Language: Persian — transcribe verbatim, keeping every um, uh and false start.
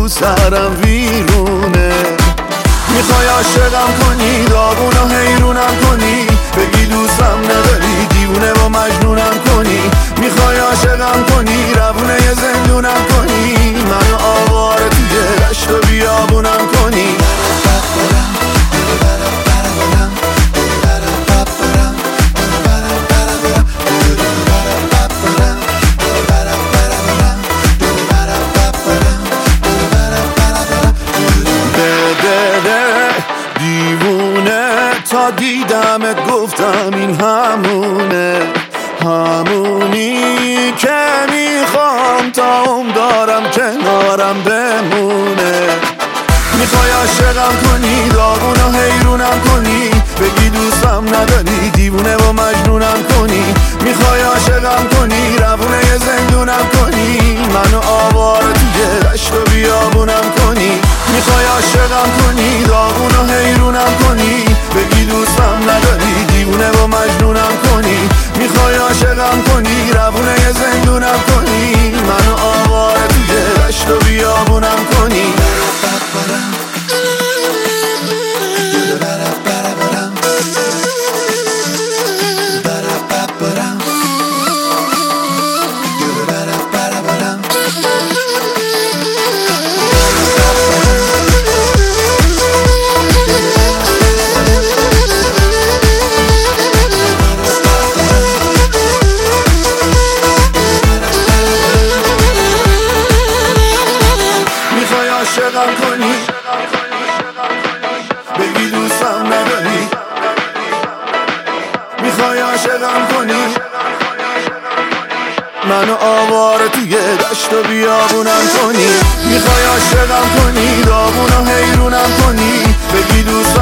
تو سرم ویرونه. میخوای عاشقم کنی، داغون و حیرونم کنی، بگی دوستم نداری، دیوونه و مجنونم کنی. میخوای عاشقم کنی، روونه یه زندونم کنی، منو آواره توی دشت و بیابونم کنی. دیوونه تا دیدمت گفتم این همونه، همونی که میخوام تا عمر دارم کنارم بمونه. میخوای عاشقم کنی، داغون و حیرونم کنی، بگی دوستم نداری، دیوونه و مجنونم کنی. میخوای عاشقم کنی، روونه یه زندونم کنی، منو آواره توی دشت و بیابونم کنی. میخوای عاشقم کنی، داغون و حیرونم کنی، بگی دوستم نداری، دیوونه و مجنونم کنی. میخوای عاشقم کنی، روونه یه زندونم کنی، منو آواره توی دشت و بیابونم کنی. عاشقم کنی، بگی دوستم نداری، میخوای عاشقم کنی، منو آواره توی دشت و بیابونم کنی. میخوای عاشقم کنی، داغون و حیرونم کنی، بگی دوستم